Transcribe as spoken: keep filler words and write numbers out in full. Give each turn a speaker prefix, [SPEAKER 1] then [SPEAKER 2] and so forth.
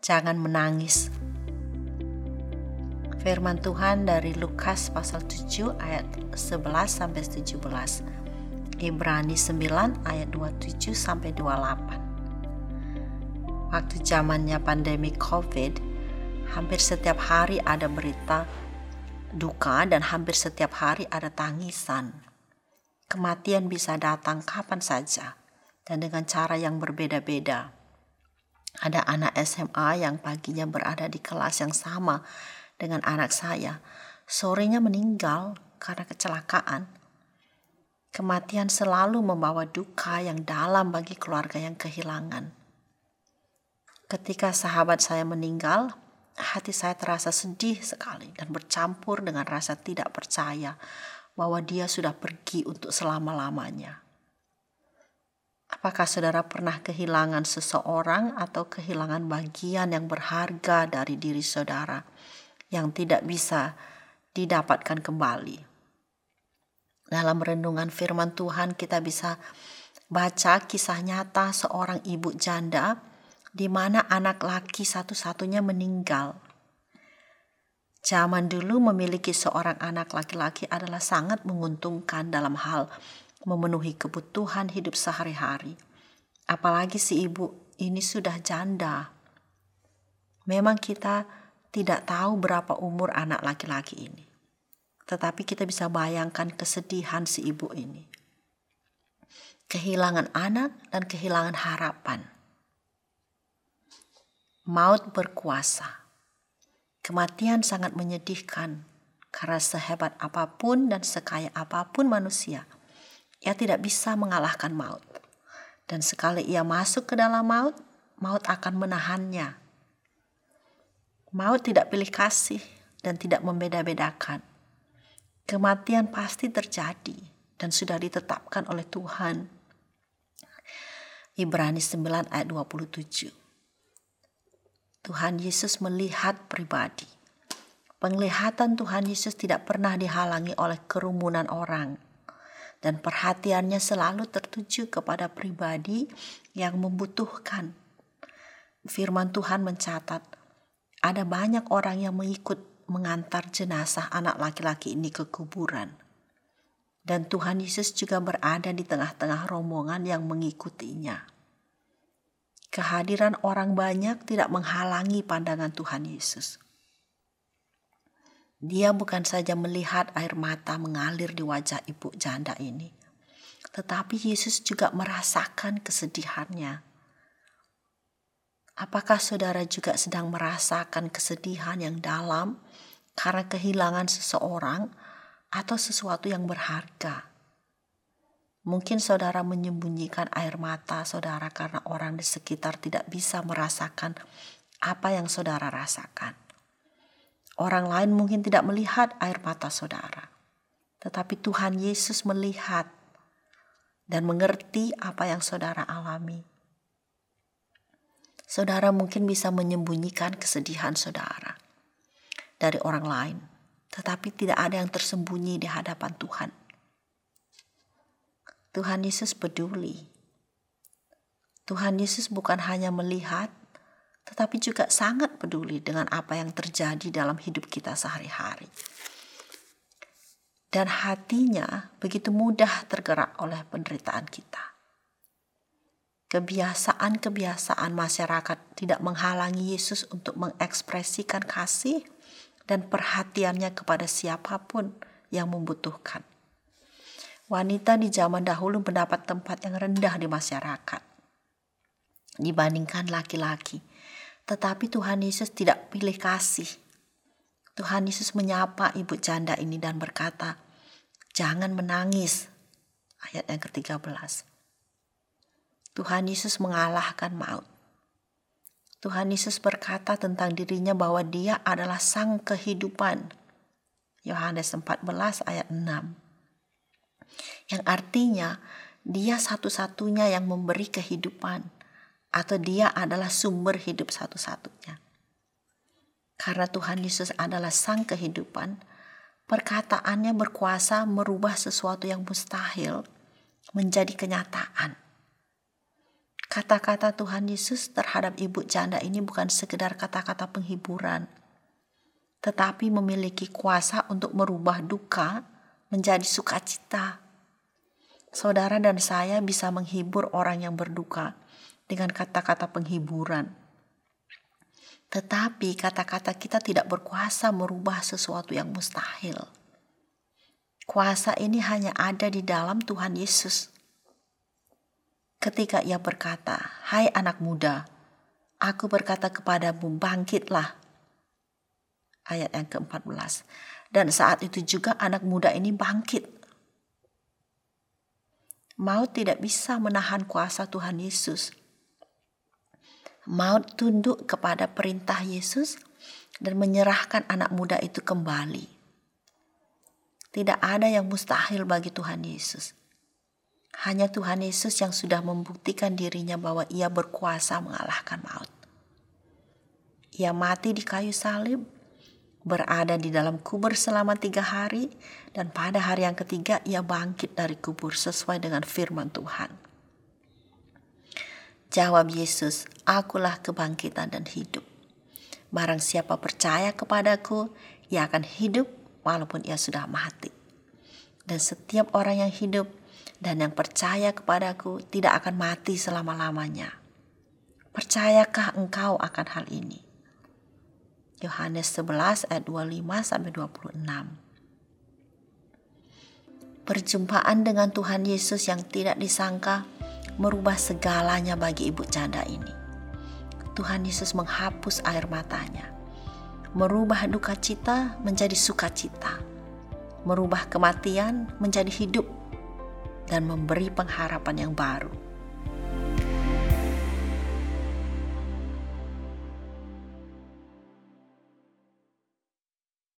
[SPEAKER 1] Jangan menangis. Firman Tuhan dari Lukas pasal tujuh ayat sebelas sampai tujuh belas. Ibrani sembilan ayat dua puluh tujuh sampai dua puluh delapan. Waktu zamannya pandemi COVID, hampir setiap hari ada berita duka dan hampir setiap hari ada tangisan. Kematian bisa datang kapan saja dan dengan cara yang berbeda-beda. Ada anak S M A yang paginya berada di kelas yang sama dengan anak saya, sorenya meninggal karena kecelakaan. Kematian selalu membawa duka yang dalam bagi keluarga yang kehilangan. Ketika sahabat saya meninggal, hati saya terasa sedih sekali dan bercampur dengan rasa tidak percaya bahwa dia sudah pergi untuk selama-lamanya. Apakah saudara pernah kehilangan seseorang atau kehilangan bagian yang berharga dari diri saudara yang tidak bisa didapatkan kembali? Dalam renungan firman Tuhan kita bisa baca kisah nyata seorang ibu janda di mana anak laki satu-satunya meninggal. Zaman dulu memiliki seorang anak laki-laki adalah sangat menguntungkan dalam hal memenuhi kebutuhan hidup sehari-hari. Apalagi si ibu ini sudah janda. Memang kita tidak tahu berapa umur anak laki-laki ini. Tetapi kita bisa bayangkan kesedihan si ibu ini. Kehilangan anak dan kehilangan harapan. Maut berkuasa. Kematian sangat menyedihkan karena sehebat apapun dan sekaya apapun manusia, ia tidak bisa mengalahkan maut. Dan sekali ia masuk ke dalam maut, maut akan menahannya. Maut tidak pilih kasih dan tidak membeda-bedakan. Kematian pasti terjadi dan sudah ditetapkan oleh Tuhan. Ibrani sembilan ayat dua puluh tujuh. Tuhan Yesus melihat pribadi. Penglihatan Tuhan Yesus tidak pernah dihalangi oleh kerumunan orang. Dan perhatiannya selalu tertuju kepada pribadi yang membutuhkan. Firman Tuhan mencatat, ada banyak orang yang mengikut mengantar jenazah anak laki-laki ini ke kuburan. Dan Tuhan Yesus juga berada di tengah-tengah rombongan yang mengikutinya. Kehadiran orang banyak tidak menghalangi pandangan Tuhan Yesus. Dia bukan saja melihat air mata mengalir di wajah ibu janda ini, tetapi Yesus juga merasakan kesedihannya. Apakah saudara juga sedang merasakan kesedihan yang dalam karena kehilangan seseorang atau sesuatu yang berharga? Mungkin saudara menyembunyikan air mata saudara karena orang di sekitar tidak bisa merasakan apa yang saudara rasakan. Orang lain mungkin tidak melihat air mata saudara, tetapi Tuhan Yesus melihat dan mengerti apa yang saudara alami. Saudara mungkin bisa menyembunyikan kesedihan saudara dari orang lain, tetapi tidak ada yang tersembunyi di hadapan Tuhan. Tuhan Yesus peduli. Tuhan Yesus bukan hanya melihat, tetapi juga sangat peduli dengan apa yang terjadi dalam hidup kita sehari-hari. Dan hatinya begitu mudah tergerak oleh penderitaan kita. Kebiasaan-kebiasaan masyarakat tidak menghalangi Yesus untuk mengekspresikan kasih dan perhatiannya kepada siapapun yang membutuhkan. Wanita di zaman dahulu mendapat tempat yang rendah di masyarakat dibandingkan laki-laki. Tetapi Tuhan Yesus tidak pilih kasih. Tuhan Yesus menyapa ibu janda ini dan berkata, "Jangan menangis." Ayat yang ketiga belas. Tuhan Yesus mengalahkan maut. Tuhan Yesus berkata tentang dirinya bahwa dia adalah sang kehidupan. Yohanes empat belas ayat enam. Yang artinya dia satu-satunya yang memberi kehidupan. Atau dia adalah sumber hidup satu-satunya. Karena Tuhan Yesus adalah sang kehidupan, perkataannya berkuasa merubah sesuatu yang mustahil menjadi kenyataan. Kata-kata Tuhan Yesus terhadap ibu janda ini bukan sekedar kata-kata penghiburan, tetapi memiliki kuasa untuk merubah duka menjadi sukacita. Saudara dan saya bisa menghibur orang yang berduka dengan kata-kata penghiburan. Tetapi kata-kata kita tidak berkuasa merubah sesuatu yang mustahil. Kuasa ini hanya ada di dalam Tuhan Yesus. Ketika ia berkata, "Hai anak muda, aku berkata kepadamu, bangkitlah." Ayat yang keempat belas. Dan saat itu juga anak muda ini bangkit. Maut tidak bisa menahan kuasa Tuhan Yesus. Maut tunduk kepada perintah Yesus dan menyerahkan anak muda itu kembali. Tidak ada yang mustahil bagi Tuhan Yesus. Hanya Tuhan Yesus yang sudah membuktikan dirinya bahwa ia berkuasa mengalahkan maut. Ia mati di kayu salib, berada di dalam kubur selama tiga hari, dan pada hari yang ketiga ia bangkit dari kubur sesuai dengan firman Tuhan. Jawab Yesus, "Akulah kebangkitan dan hidup. Barang siapa percaya kepadaku, ia akan hidup walaupun ia sudah mati. Dan setiap orang yang hidup dan yang percaya kepadaku tidak akan mati selama-lamanya. Percayakah engkau akan hal ini?" Yohanes sebelas ayat dua puluh lima sampai dua puluh enam. Perjumpaan dengan Tuhan Yesus yang tidak disangka merubah segalanya bagi ibu janda ini. Tuhan Yesus menghapus air matanya, merubah duka cita menjadi sukacita, merubah kematian menjadi hidup, dan memberi pengharapan yang baru.